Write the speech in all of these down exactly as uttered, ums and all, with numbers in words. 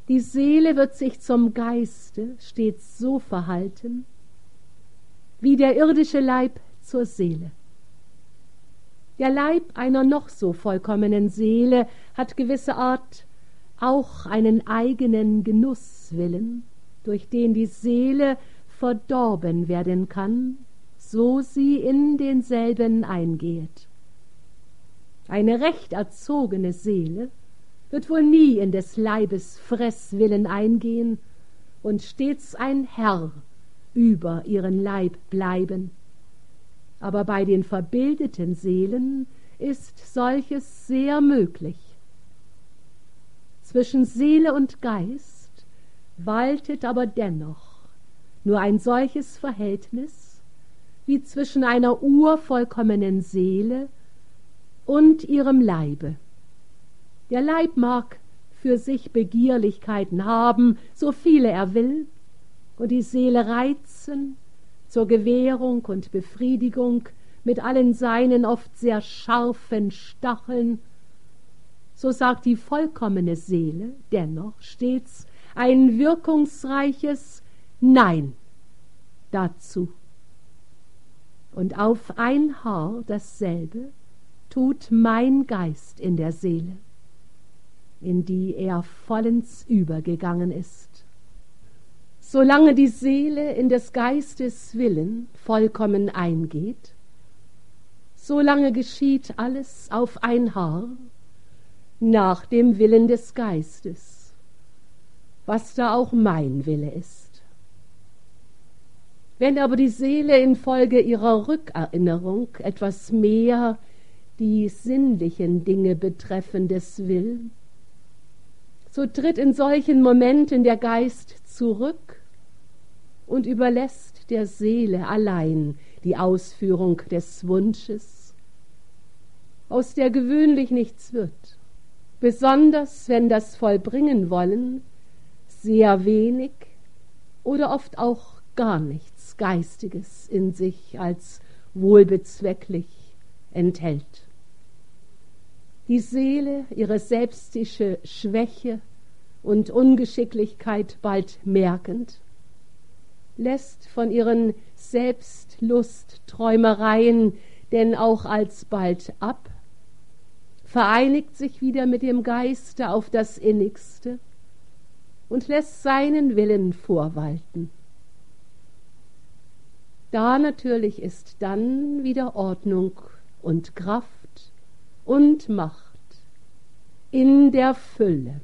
Die Seele wird sich zum Geiste stets so verhalten, wie der irdische Leib zur Seele. Der Leib einer noch so vollkommenen Seele hat gewisse Art auch einen eigenen Genusswillen, durch den die Seele verdorben werden kann, so sie in denselben eingeht. Eine recht erzogene Seele wird wohl nie in des Leibes Fresswillen eingehen und stets ein Herr über ihren Leib bleiben. Aber bei den verbildeten Seelen ist solches sehr möglich. Zwischen Seele und Geist waltet aber dennoch nur ein solches Verhältnis wie zwischen einer urvollkommenen Seele und ihrem Leibe. Der Leib mag für sich Begierlichkeiten haben, so viele er will, und die Seele reizen zur Gewährung und Befriedigung mit allen seinen oft sehr scharfen Stacheln. So sagt die vollkommene Seele dennoch stets ein wirkungsreiches Nein dazu. Und auf ein Haar dasselbe tut mein Geist in der Seele, in die er vollends übergegangen ist. Solange die Seele in des Geistes Willen vollkommen eingeht, solange geschieht alles auf ein Haar nach dem Willen des Geistes, was da auch mein Wille ist. Wenn aber die Seele infolge ihrer Rückerinnerung etwas mehr die sinnlichen Dinge betreffendes will, so tritt in solchen Momenten der Geist zurück und überlässt der Seele allein die Ausführung des Wunsches, aus der gewöhnlich nichts wird, besonders wenn das Vollbringen wollen sehr wenig oder oft auch gar nichts Geistiges in sich als wohlbezwecklich enthält. Die Seele ihre selbstische Schwäche und Ungeschicklichkeit bald merkend, lässt von ihren Selbstlustträumereien denn auch alsbald ab, vereinigt sich wieder mit dem Geiste auf das Innigste und lässt seinen Willen vorwalten. Da natürlich ist dann wieder Ordnung und Kraft und Macht in der Fülle.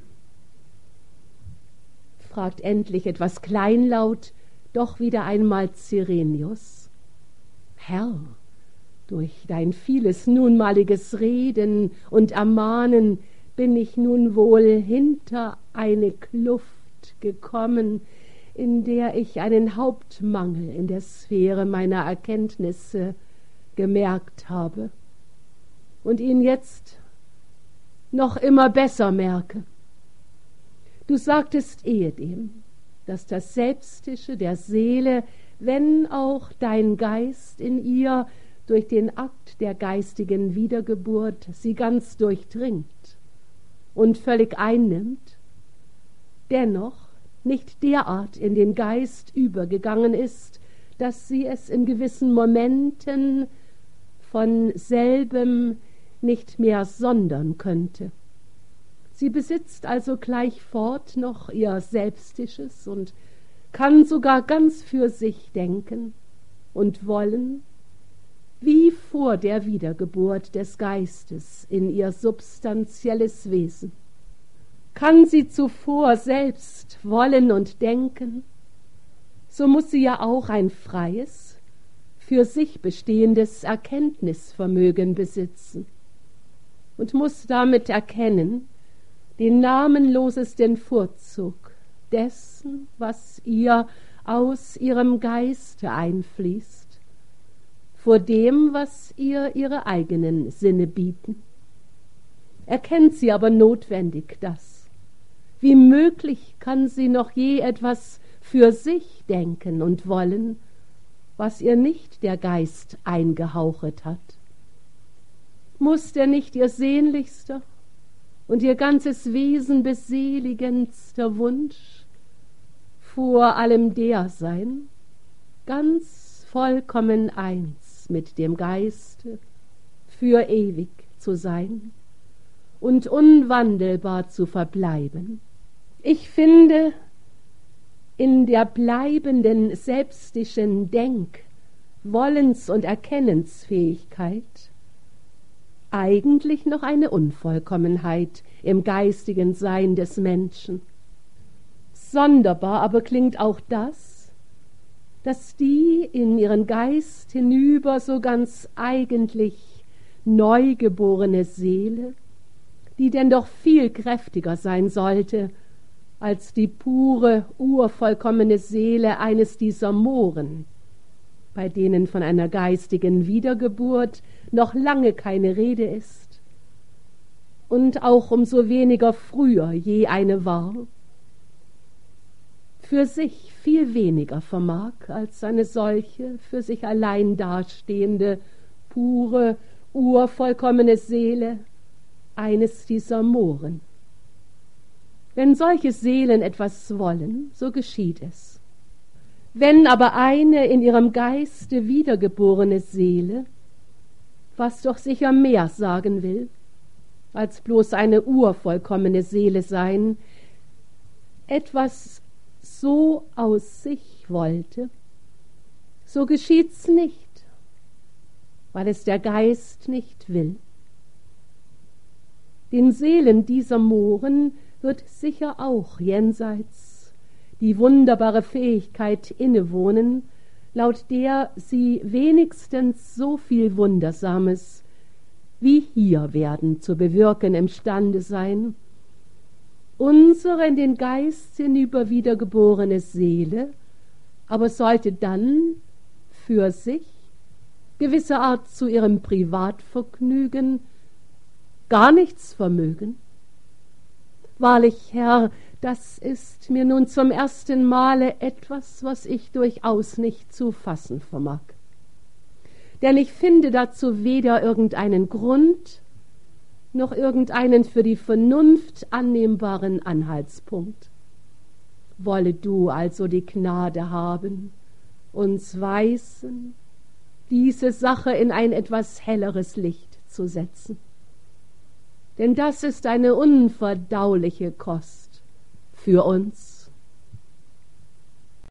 Fragt endlich etwas kleinlaut doch wieder einmal Cyrenius: Herr, durch dein vieles nunmaliges Reden und Ermahnen bin ich nun wohl hinter eine Kluft gekommen, in der ich einen Hauptmangel in der Sphäre meiner Erkenntnisse gemerkt habe und ihn jetzt noch immer besser merke. Du sagtest ehedem, dass das Selbstische der Seele, wenn auch dein Geist in ihr durch den Akt der geistigen Wiedergeburt sie ganz durchdringt und völlig einnimmt, dennoch nicht derart in den Geist übergegangen ist, dass sie es in gewissen Momenten von selbem nicht mehr sondern könnte. Sie besitzt also gleichfort noch ihr Selbstisches und kann sogar ganz für sich denken und wollen, wie vor der Wiedergeburt des Geistes in ihr substanzielles Wesen. Kann sie zuvor selbst wollen und denken, so muss sie ja auch ein freies, für sich bestehendes Erkenntnisvermögen besitzen und muss damit erkennen den namenlosesten Vorzug dessen, was ihr aus ihrem Geiste einfließt, vor dem, was ihr ihre eigenen Sinne bieten. Erkennt sie aber notwendig das, wie möglich kann sie noch je etwas für sich denken und wollen, was ihr nicht der Geist eingehauchet hat? Muß der nicht ihr sehnlichster und ihr ganzes Wesen beseligendster Wunsch, vor allem der sein, ganz vollkommen eins mit dem Geiste, für ewig zu sein und unwandelbar zu verbleiben. Ich finde in der bleibenden selbstischen Denk-, Wollens- und Erkennensfähigkeit eigentlich noch eine Unvollkommenheit im geistigen Sein des Menschen. Sonderbar aber klingt auch das, dass die in ihren Geist hinüber so ganz eigentlich neugeborene Seele, die denn doch viel kräftiger sein sollte als die pure, urvollkommene Seele eines dieser Mohren, bei denen von einer geistigen Wiedergeburt noch lange keine Rede ist und auch umso weniger früher je eine war, für sich viel weniger vermag als eine solche für sich allein dastehende, pure, urvollkommene Seele eines dieser Mohren. Wenn solche Seelen etwas wollen, so geschieht es. Wenn aber eine in ihrem Geiste wiedergeborene Seele, was doch sicher mehr sagen will, als bloß eine urvollkommene Seele sein, etwas so aus sich wollte, so geschieht's nicht, weil es der Geist nicht will. Den Seelen dieser Mohren wird sicher auch jenseits die wunderbare Fähigkeit innewohnen, laut der sie wenigstens so viel Wundersames wie hier werden zu bewirken imstande sein, unsere in den Geist hinüber wiedergeborene Seele aber sollte dann für sich gewisserart zu ihrem Privatvergnügen gar nichts vermögen. Wahrlich, Herr, das ist mir nun zum ersten Male etwas, was ich durchaus nicht zu fassen vermag. Denn ich finde dazu weder irgendeinen Grund, noch irgendeinen für die Vernunft annehmbaren Anhaltspunkt. Wolle du also die Gnade haben, uns weisen, diese Sache in ein etwas helleres Licht zu setzen. Denn das ist eine unverdauliche Kost für uns.